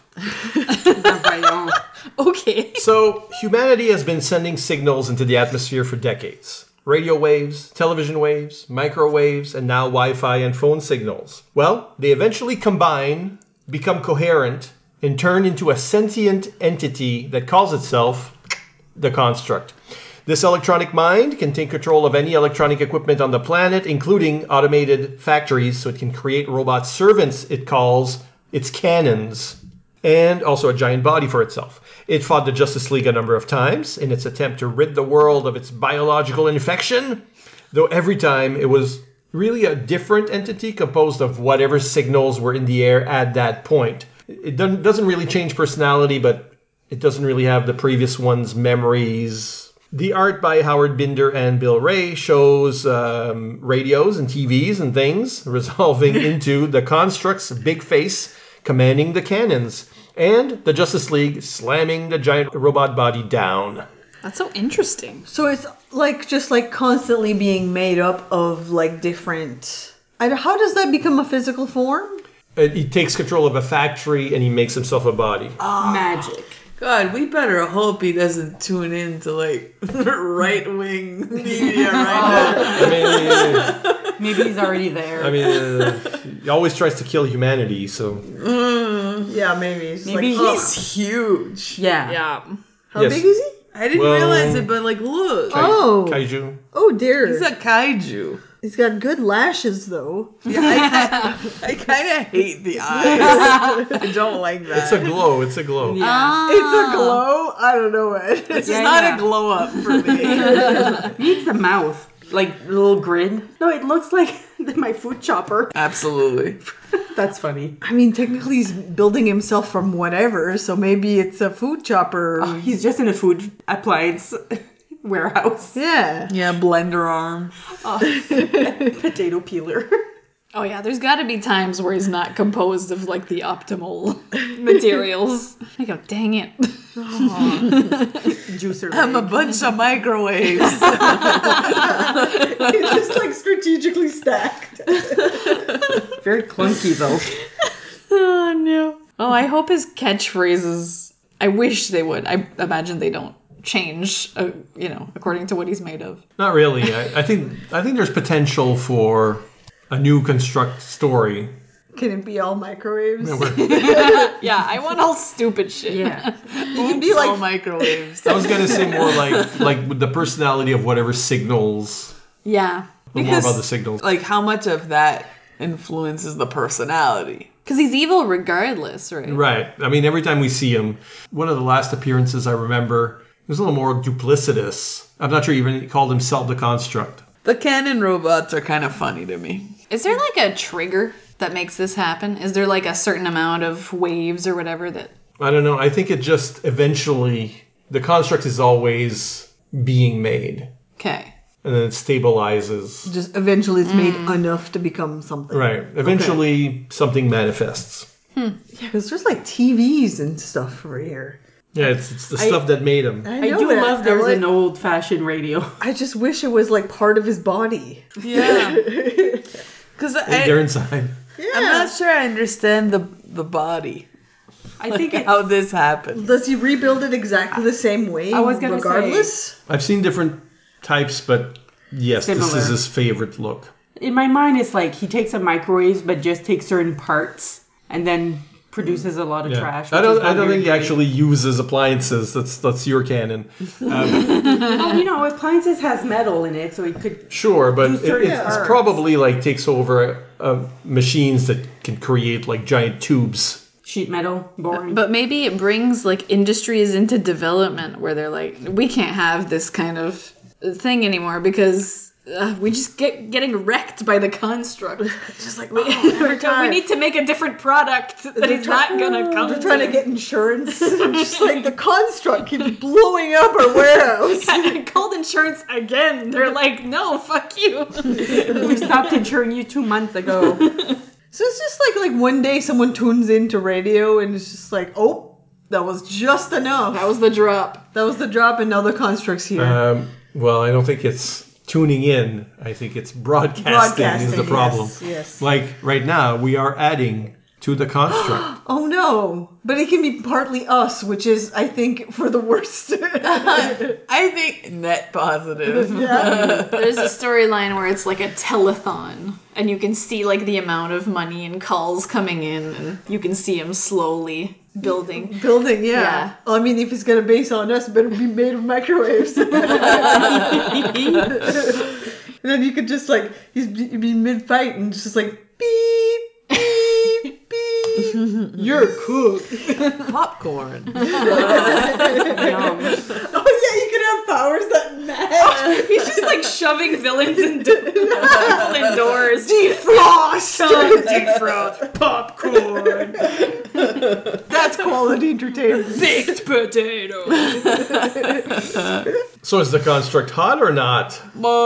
Okay. So, humanity has been sending signals into the atmosphere for decades. Radio waves, television waves, microwaves, and now Wi-Fi and phone signals. Well, they eventually combine, become coherent, and turn into a sentient entity that calls itself the Construct. This electronic mind can take control of any electronic equipment on the planet, including automated factories, so it can create robot servants it calls its cannons, and also a giant body for itself. It fought the Justice League a number of times in its attempt to rid the world of its biological infection, though every time it was really a different entity composed of whatever signals were in the air at that point. It doesn't really change personality, but it doesn't really have the previous one's memories. The art by Howard Binder and Bill Ray shows radios and TVs and things resolving into the Construct's big face commanding the cannons, and the Justice League slamming the giant robot body down. That's so interesting. So it's like just like constantly being made up of like different. How does that become a physical form? He takes control of a factory and he makes himself a body. Magic. God, we better hope he doesn't tune in to like right-wing media right now. I mean, Maybe he's already there. I mean, he always tries to kill humanity, so... Yeah, maybe. It's Maybe like, He's huge. yeah. Yeah. how Yes. big is he? I didn't Well- realize it, but like, look. Oh. Kaiju. Oh dear. He's a kaiju. He's got good lashes though. Yeah, I kind of hate the eyes. I don't like that. It's a glow, it's a glow. Yeah. It's a glow. I don't know it. This Yeah, is not yeah. a glow up for me. It needs a mouth. Like a little grin. No, it looks like my food chopper. Absolutely. That's funny. I mean, technically he's building himself from whatever, so maybe it's a food chopper. He's just in a food appliance warehouse. Yeah. Yeah, blender arm. Potato peeler. Oh yeah, there's got to be times where he's not composed of like the optimal materials. I go, dang it. Juicer. I'm a bunch of microwaves. It's just like strategically stacked. Very clunky though. Oh no. Oh, I hope his catchphrases. I wish they would. I imagine they don't change, according to what he's made of. Not really. I think there's potential for a new Construct story. Can it be all microwaves? Yeah, I want all stupid shit. Yeah. It can be All like microwaves. I was gonna say more like with the personality of whatever signals, Yeah. but more about the signals. Like, how much of that influences the personality? Because he's evil regardless, right? Right. I mean, every time we see him, one of the last appearances I remember, he was a little more duplicitous. I'm not sure he even called himself the Construct. The cannon robots are kind of funny to me. Is there like a trigger that makes this happen? Is there like a certain amount of waves or whatever that... I don't know. I think it just eventually, the Construct is always being made. Okay. And then it stabilizes. just eventually it's made enough to become something. Right. Eventually something manifests. Yeah, because there's like TVs and stuff over here. Yeah, it's the stuff that made him. I do love there's an old-fashioned radio. I just wish it was like part of his body. Yeah. Because They're inside. I'm not sure I understand the body. I think how this happened. Does he rebuild it exactly the same way? I was gonna regardless? I've seen different types, but yes, Similar. this is his favorite look. In my mind, it's like he takes a microwave, but just takes certain parts and then produces a lot of trash. I don't think he actually uses appliances. That's your canon. Well, appliances has metal in it, so he could. Sure, but do certain it's parts. probably like takes over machines that can create like giant tubes. Sheet metal, boring. But maybe it brings like industries into development where they're like, we can't have this kind of thing anymore because we just getting wrecked by the construct. Just like, we need to make a different product that he's not gonna come. They're trying to get insurance. Just like the construct keeps blowing up our warehouse. I called insurance again. They're like, no, fuck you. We stopped insuring you 2 months ago. So it's just like one day someone tunes into radio and it's just like, oh, that was just enough. That was the drop. That was the drop, and now the construct's here. Well, I don't think it's tuning in. I think it's broadcasting is the problem. Yes. Like right now, we are adding to the construct. Oh no! But it can be partly us, which is, I think, for the worst. I think net positive. Yeah. There's a storyline where it's like a telethon, and you can see like the amount of money and calls coming in, and you can see him slowly building. Yeah. I mean, if it's gonna base on us, it better be made of microwaves. And then you could just like, you'd be mid-fight and just like, beep, beep, beep. You're cooked. Popcorn. Yum. Oh yeah, you could have powers that match. He's just like shoving villains into doors. Defrost! Defrost. Popcorn. That's quality entertainment. Baked potato. So is the construct hot or not?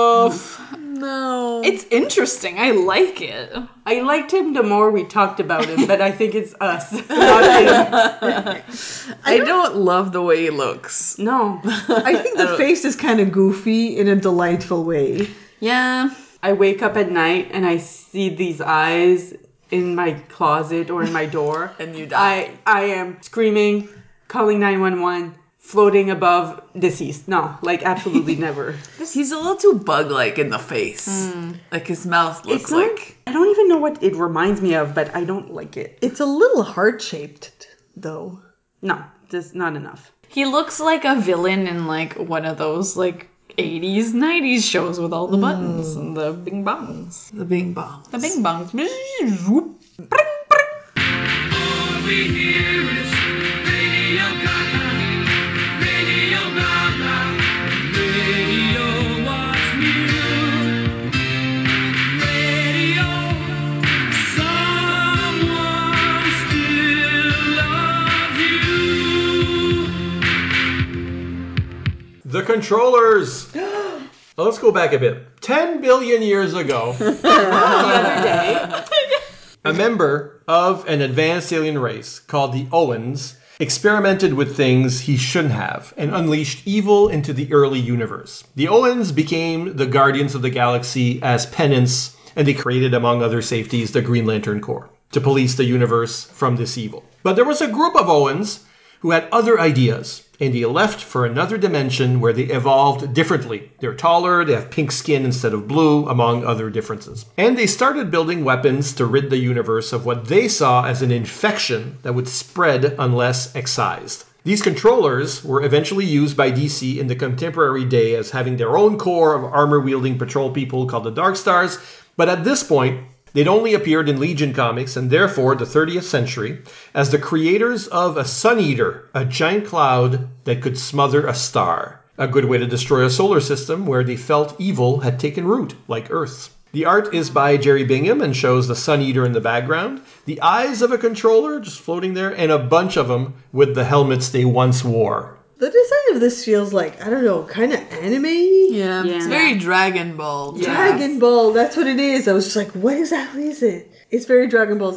No. It's interesting. I like it. I liked him the more we talked about him, but I think it's us, not him. I don't love the way he looks. No. I think the face is kind of goofy in a delightful way. Yeah. I wake up at night and I see these eyes in my closet or in my door. And you die. I am screaming, calling 911, floating above deceased. No, like absolutely never. He's a little too bug-like in the face. Like his mouth looks It's not, like... I don't even know what it reminds me of, but I don't like it. It's a little heart-shaped, though. No, just not enough. He looks like a villain in like one of those like 80s, 90s shows with all the buttons and the bing bongs. The bing bong. The bing bongs. All we hear is Radio Gaga, Radio Gaga, Radio what's new, Radio, someone still loves you. The Controllers. Well, let's go back a bit. 10 billion years ago, The other day, a member of an advanced alien race called the Owens experimented with things he shouldn't have and unleashed evil into the early universe. The Owens became the Guardians of the Galaxy as penance, and they created, among other safeties, the Green Lantern Corps to police the universe from this evil. But there was a group of Owens who had other ideas, and they left for another dimension where they evolved differently. They're taller, they have pink skin instead of blue, among other differences. And they started building weapons to rid the universe of what they saw as an infection that would spread unless excised. These controllers were eventually used by DC in the contemporary day as having their own corps of armor-wielding patrol people called the Dark Stars, but at this point, they'd only appeared in Legion comics, and therefore the 30th century, as the creators of a Sun Eater, a giant cloud that could smother a star. A good way to destroy a solar system where they felt evil had taken root, like Earth's. The art is by Jerry Bingham and shows the Sun Eater in the background, the eyes of a controller just floating there, and a bunch of them with the helmets they once wore. The design of this feels like, I don't know, kind of anime-y? Yeah. It's very Dragon Ball. Dragon Ball, that's what it is. I was just like, what exactly is it? It's very Dragon Ball Z.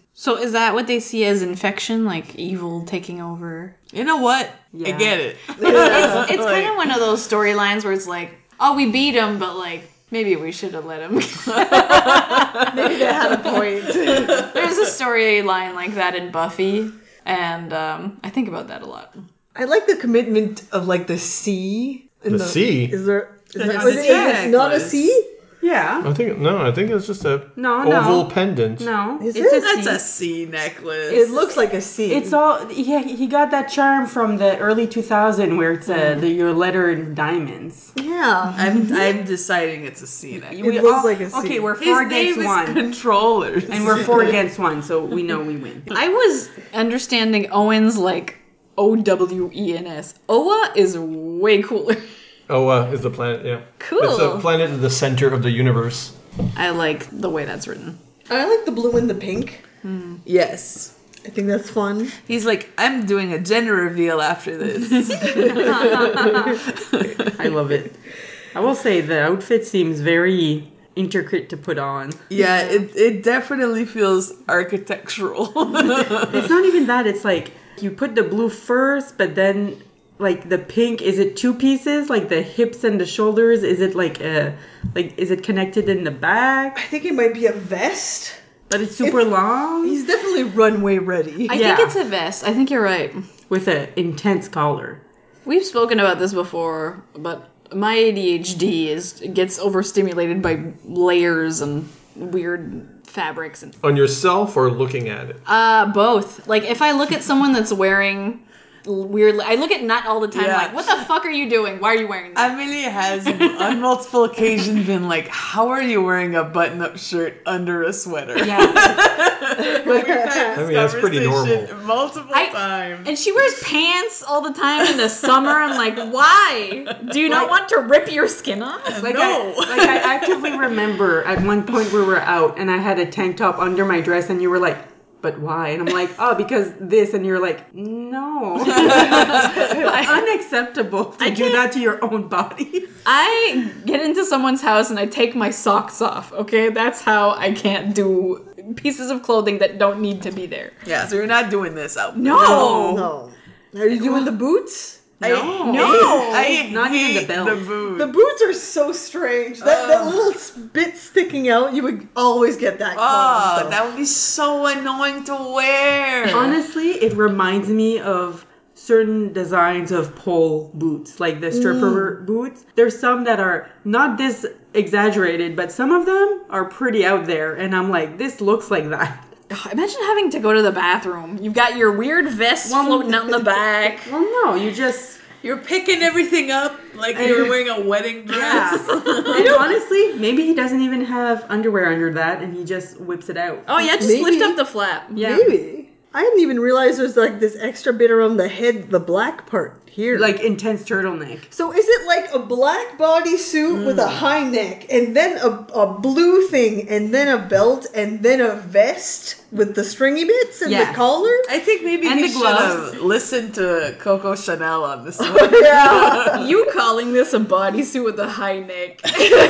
So is that what they see as infection, like evil taking over? You know what? I Yeah. get it. It's kind of one of those storylines where it's like, oh, we beat him, but like maybe we should have let him. Maybe they had a point. There's a storyline like that in Buffy, and I think about that a lot. I like the commitment of like the sea. The sea? Is there? Is That's it the not a necklace. sea? Yeah. I think it's just a No. oval pendant. No. Is it's it? a That's C. a sea necklace. It looks like a sea. It's all he got that charm from the early 2000 where it's your letter in diamonds. yeah. I'm deciding it's a sea necklace. It looks like a C. Okay, we're His 4 name against is 1. Controllers. And we're 4 against 1, so we know we win. I was understanding Owen's like OWENS. Owa is way cooler. Oa is the planet, yeah. Cool. It's a planet in the center of the universe. I like the way that's written. I like the blue and the pink. Yes. I think that's fun. He's like, I'm doing a gender reveal after this. I love it. I will say the outfit seems very intricate to put on. Yeah, it definitely feels architectural. It's not even that, it's like you put the blue first, but then like the pink, is it 2 pieces? Like the hips and the shoulders, is it is it connected in the back? I think it might be a vest. But it's super long He's definitely runway ready. I Yeah. think it's a vest. I think you're right. with an intense collar. We've spoken about this before, but my ADHD gets overstimulated by layers and weird fabrics and On yourself or looking at it? both. Like if I look at someone that's wearing weirdly, I look at Nut all the time. Yeah. Like, what the fuck are you doing? Why are you wearing that? Amelie has on multiple occasions been like, how are you wearing a button-up shirt under a sweater? Yeah. We've had this that's pretty conversation normal. multiple times. And she wears pants all the time in the summer. I'm like, why? Do you not want to rip your skin off? I actively remember at one point we were out and I had a tank top under my dress and you were like, but why? And I'm like, oh, because this. And you're like, no. Unacceptable to do that to your own body. I get into someone's house and I take my socks off, okay? That's how I can't do pieces of clothing that don't need to be there. Yeah, so you're not doing this out. No! No. Are you doing the boots? I Not even hate the belt. the boots. The boots are so strange. That little bit sticking out, you would always get that caught. Oh, that would be so annoying to wear. Honestly, it reminds me of certain designs of pole boots, like the stripper boots. There's some that are not this exaggerated, but some of them are pretty out there. And I'm like, this looks like that. Imagine having to go to the bathroom. You've got your weird vest floating out in the back. Well, no, you just... You're picking everything up like you were wearing a wedding dress. And honestly, maybe he doesn't even have underwear under that and he just whips it out. Oh yeah, just Maybe. lift up the flap. Yeah. Maybe. I didn't even realize there's like this extra bit around the head, the black part here. Like intense turtleneck. So is it like a black bodysuit with a high neck, and then a blue thing, and then a belt, and then a vest with the stringy bits and Yes. the collar? I think maybe And you the should gloves. have listened to Coco Chanel on this one. Yeah. You calling this a bodysuit with a high neck?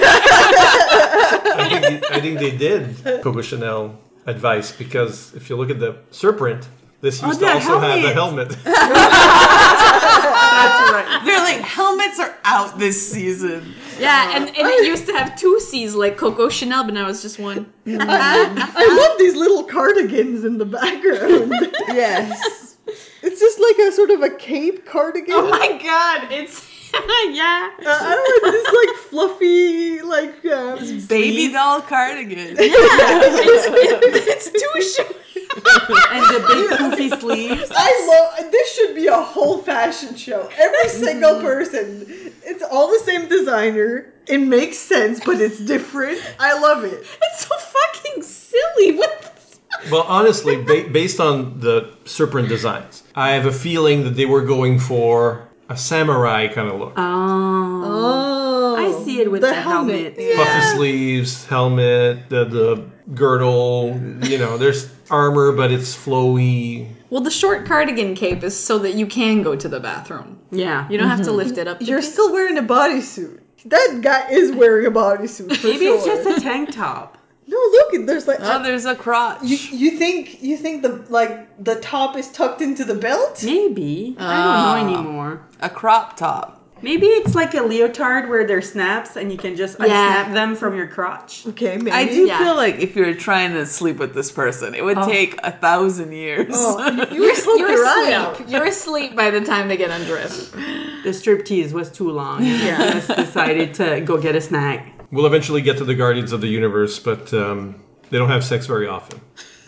I think they did Coco Chanel advice because if you look at the Serpent, this used to the also have a helmet. helmet. That's right. They're like, helmets are out this season. Yeah, and it used to have 2 C's like Coco Chanel, but now it's just one. I love these little cardigans in the background. Yes. It's just like a sort of a cape cardigan. Oh my god, it's yeah. I don't know, this like fluffy, like Baby doll cardigan. It's too short. And the big poofy sleeves. I love this. Should be a whole fashion show. Every single person, it's all the same designer. It makes sense, but it's different. I love it. It's so fucking silly. What the Well, honestly, based on the Serpent designs, I have a feeling that they were going for a samurai kind of look. Oh, I see it with the helmet. Puffy sleeves, helmet, the girdle. You know, there's armor, but it's flowy. Well, the short cardigan cape is so that you can go to the bathroom. Yeah. You don't have to lift it up. You're still wearing a bodysuit. That guy is wearing a bodysuit. For Maybe sure. it's just a tank top. No, look, there's like Oh, there's a crotch. you think the top is tucked into the belt? Maybe. I don't know anymore. A crop top. Maybe it's like a leotard where there's snaps and you can just unsnap them from your crotch. Okay, maybe. I do feel like if you're trying to sleep with this person, it would take 1,000 years. Oh, you were your eye out. You're asleep by the time they get undressed. The striptease was too long. Yeah. I just decided to go get a snack. We'll eventually get to the Guardians of the Universe, but they don't have sex very often.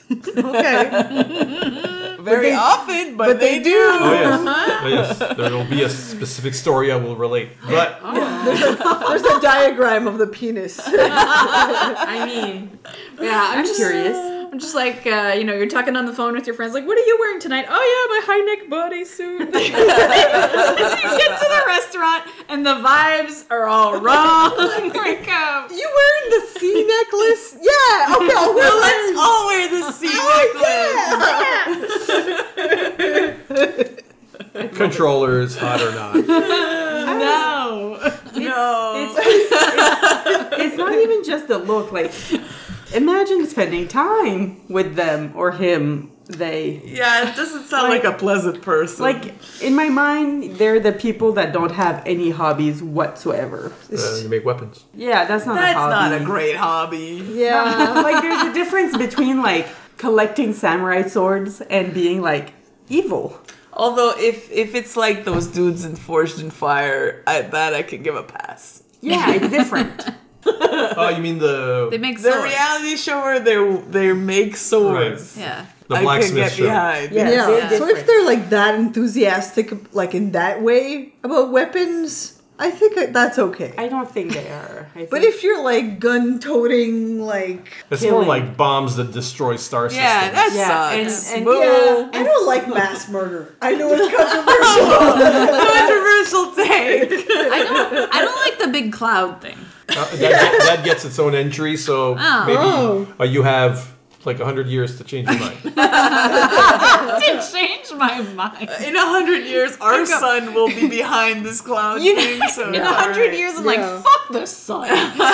Okay. Very often, but they do. Oh, yes. Oh, yes. There will be a specific story I will relate. But There's a diagram of the penis. I mean, Yeah, I'm curious. I'm just like, you're talking on the phone with your friends, like, what are you wearing tonight? Oh, yeah, my high neck bodysuit. You get to the restaurant, and the vibes are all wrong. Like, You wearing the C necklace? Yeah. Okay, I'll wear Let's all wear the C necklace. controllers, hot or not. No. It's not even just the look. Like, imagine spending time with them or him. They. Yeah, it doesn't sound like a pleasant person. Like, in my mind, they're the people that don't have any hobbies whatsoever. You make weapons. Yeah, that's not a That's hobby. not a great hobby. Yeah. Like, there's a difference between, like, collecting samurai swords and being, like, evil. Although, if it's like those dudes in Forged in Fire, I can give a pass. Yeah, it's different. Oh, you mean they make The swords. reality show where they make swords. Yeah. the I can blacksmith get show? behind. Yeah. Yeah. they're So if different. they're like that enthusiastic, like in that way about weapons, I think that's okay. I don't think they are. But if you're like gun-toting, like It's more like bombs that destroy star systems. Yeah, that Yeah, sucks. and- Boo. yeah, I don't like mass murder. I know it's controversial. Controversial take. I don't like the big cloud thing. That gets its own entry, so Oh. maybe you have like 100 years to change your mind. Did change my mind. In 100 years, our son will be behind this cloud thing. So In 100 years, I'm like, fuck the sun.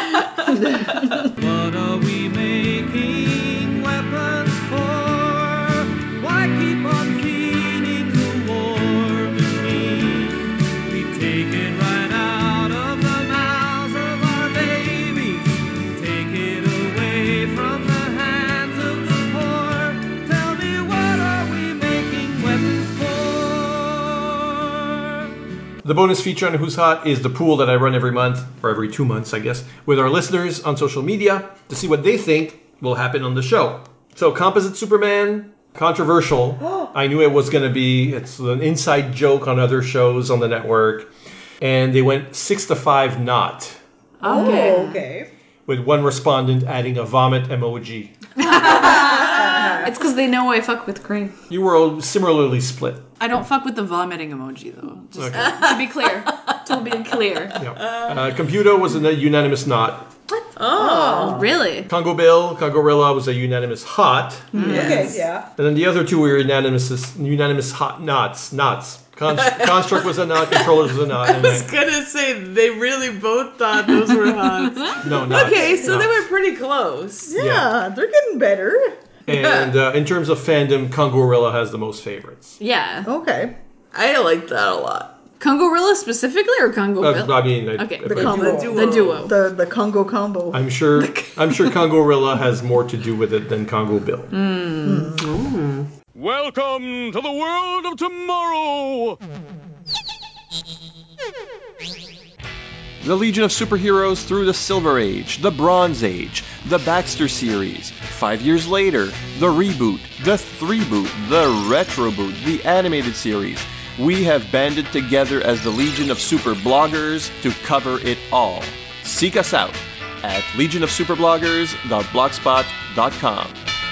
What are we making weapons for? Why keep on feeding the war machine? We take it right out of the mouths of our babies. Take it away from the hands of the poor. Tell me, what are we making weapons for? The bonus feature on Who's Hot is the pool that I run every month, or every 2 months, I guess, with our listeners on social media to see what they think will happen on the show. So, Composite Superman, controversial. I knew it was going to be. It's an inside joke on other shows on the network. And they went 6-5 not, Okay. Okay. with one respondent adding a vomit emoji. It's because they know I fuck with Crane. You were all similarly split. I don't fuck with the vomiting emoji, though. Just to be clear. To be clear. Yeah. Computer was a unanimous not. Oh, really? Congo Bill, Congorilla was a unanimous hot. Okay. Yeah. And then the other two were unanimous hot nots. Construct was a not, Controllers was a not. And I was gonna say they really both thought those were hot. no, not. Okay, so they were pretty close. Yeah, they're getting better. And in terms of fandom, Congorilla has the most favorites. Yeah. Okay. I like that a lot. Congorilla specifically or Congo Bill? I mean, Okay. if The I- combo. The duo. The Congo combo. I'm sure Congorilla has more to do with it than Congo Bill. Welcome to the world of tomorrow! The Legion of Superheroes through the Silver Age, the Bronze Age, the Baxter series. 5 years later, the reboot, the 3-boot, the retro-boot, the animated series. We have banded together as the Legion of Super Bloggers to cover it all. Seek us out at legionofsuperbloggers.blogspot.com.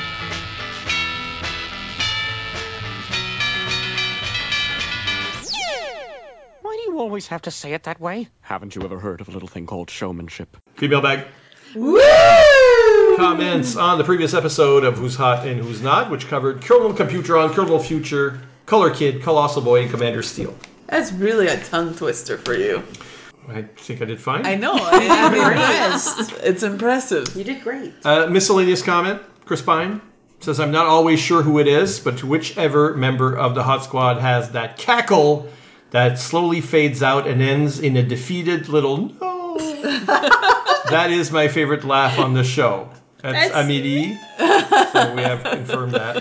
Why do you always have to say it that way? Haven't you ever heard of a little thing called showmanship? Female bag. Woo! Comments on the previous episode of Who's Hot and Who's Not, which covered Colonel Computron, Colonel Future, Color Kid, Colossal Boy, and Commander Steel. That's really a tongue twister for you. I think I did fine. I know. I'm impressed. It's impressive. You did great. Miscellaneous comment. Chris Pine says, I'm not always sure who it is, but whichever member of the Hot Squad has that cackle that slowly fades out and ends in a defeated little no. That is my favorite laugh on the show. That's Amélie. So we have confirmed that.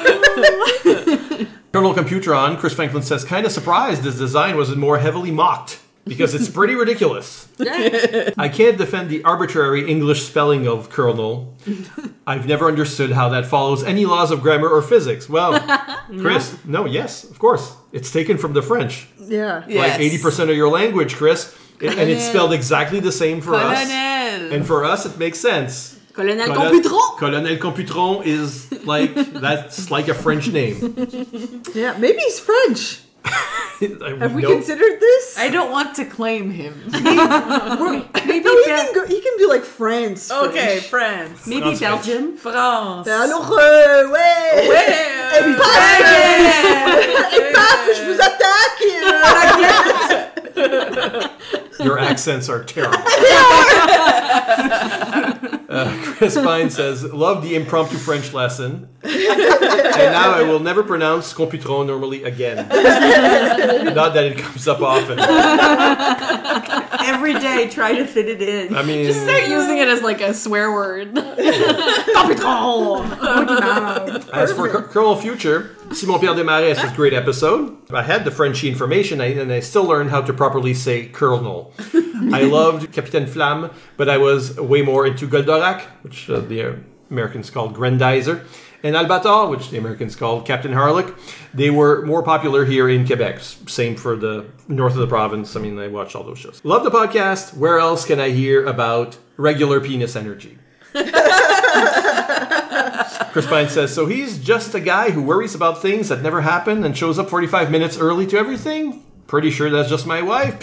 Colonel Computeron, Chris Franklin says, kind of surprised this design wasn't more heavily mocked because it's pretty ridiculous. I can't defend the arbitrary English spelling of Colonel. I've never understood how that follows any laws of grammar or physics. Well, Chris, yes, of course. It's taken from the French. Yeah. Yes. Like 80% of your language, Chris. And it's spelled exactly the same for us. Colonel. And for us, it makes sense. Colonel Computron. Colonel Computron is like, that's like a French name. Yeah, maybe he's French. Have we Nope. considered this? I don't want to claim him. Maybe No, he can be like France. Okay, French. France. maybe Belgium. France. Alors, ouais. Ouais. Épave, je vous attaque. Your accents are terrible. Chris Pine says, love the impromptu French lesson. And now I will never pronounce Computron normally again. Not that it comes up often. Every day, try to fit it in. I mean, Just start using it as like a swear word. as for Colonel Future, Simon-Pierre Desmarais says, great episode. I had the Frenchy information and I still learned how to properly say Colonel. I loved Capitaine Flamme, but I was way more into Goldorak, which the Americans called Grendizer, and Albator, which the Americans called Captain Harlock. They were more popular here in Quebec. Same for the north of the province. I mean, I watched all those shows. Love the podcast. Where else can I hear about regular penis energy? Chris Pine says, so he's just a guy who worries about things that never happen and shows up 45 minutes early to everything? Pretty sure that's just my wife.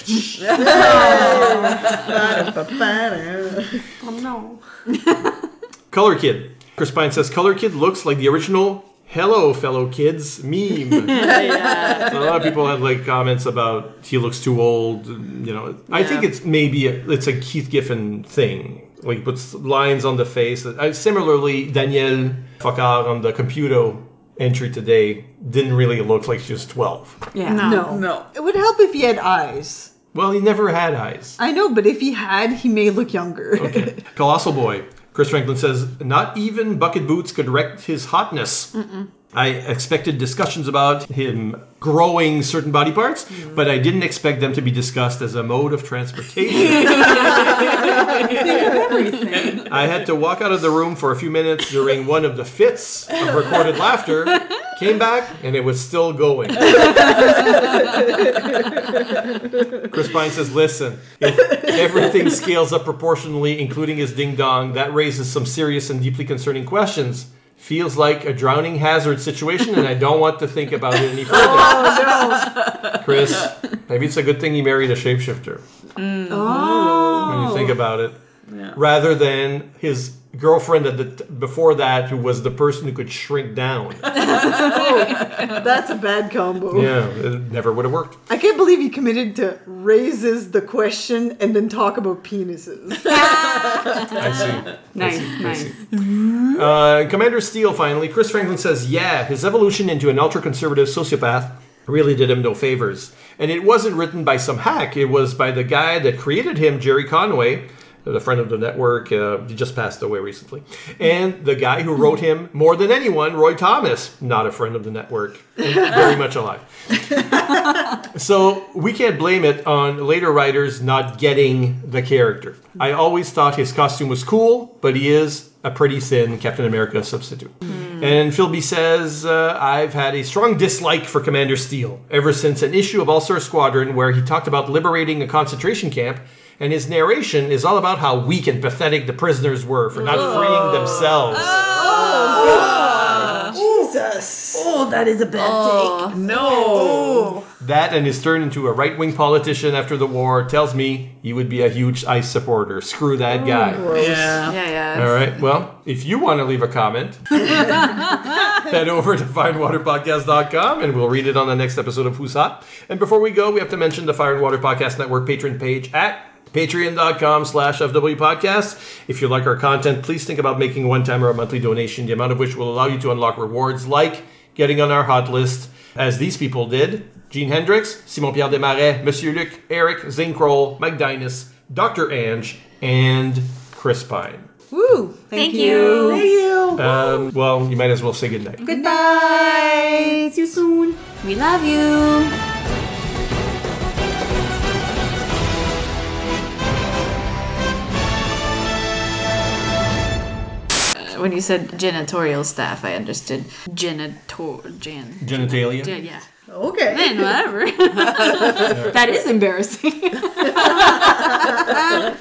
Oh no. Color Kid. Chris Pine says, Color Kid looks like the original Hello Fellow Kids meme. A lot of people had like comments about he looks too old. You know, I think it's maybe it's a Keith Giffen thing. Like puts lines on the face. Similarly, Danielle Focard on the Computo entry today didn't really look like she was 12. Yeah. No. It would help if he had eyes. Well, he never had eyes. I know, but if he had, he may look younger. Okay. Colossal Boy. Chris Franklin says, not even bucket boots could wreck his hotness. I expected discussions about him growing certain body parts, but I didn't expect them to be discussed as a mode of transportation. Everything. I had to walk out of the room for a few minutes during one of the fits of recorded laughter, came back, and it was still going. Chris Pine says, listen, if everything scales up proportionally, including his ding-dong, that raises some serious and deeply concerning questions. Feels like a drowning hazard situation, and I don't want to think about it any further. Chris, maybe it's a good thing he married a shapeshifter. When you think about it. Yeah. Rather than his girlfriend before that, who was the person who could shrink down. That's a bad combo. Yeah, it never would have worked. I can't believe he committed to raises the question and then talk about penises. I see. Nice. Commander Steele, finally. Chris Franklin says, yeah, his evolution into an ultra-conservative sociopath really did him no favors. And it wasn't written by some hack. It was by the guy that created him, Jerry Conway, a friend of the network. He just passed away recently. And the guy who wrote him more than anyone, Roy Thomas, not a friend of the network, and very much alive. So we can't blame it on later writers not getting the character. I always thought his costume was cool, but he is a pretty thin Captain America substitute. And Philby says, I've had a strong dislike for Commander Steele ever since an issue of All-Star Squadron where he talked about liberating a concentration camp, and his narration is all about how weak and pathetic the prisoners were for not freeing themselves. Jesus. Oh, that is a bad take. No. That and his turn into a right-wing politician after the war tells me he would be a huge ICE supporter. Screw that guy. Yeah. Yeah. All right. Well, if you want to leave a comment, head over to fireandwaterpodcast.com and we'll read it on the next episode of Who's Hot. And before we go, we have to mention the Fire and Water Podcast Network patron page at patreon.com/FWPodcast. If you like our content, please think about making a one-time or a monthly donation, the amount of which will allow you to unlock rewards like getting on our hot list, as these people did. Gene Hendricks, Simon-Pierre Desmarais, Monsieur Luc, Eric, Zane Kroll, Mike Dinas, Dr. Ange, and Chris Pine. Woo! Thank you. Thank you. Well, you might as well say goodnight. Goodbye. See you soon. We love you. When you said janitorial staff, I understood Genitalia? Yeah. Okay. Then whatever. That is embarrassing.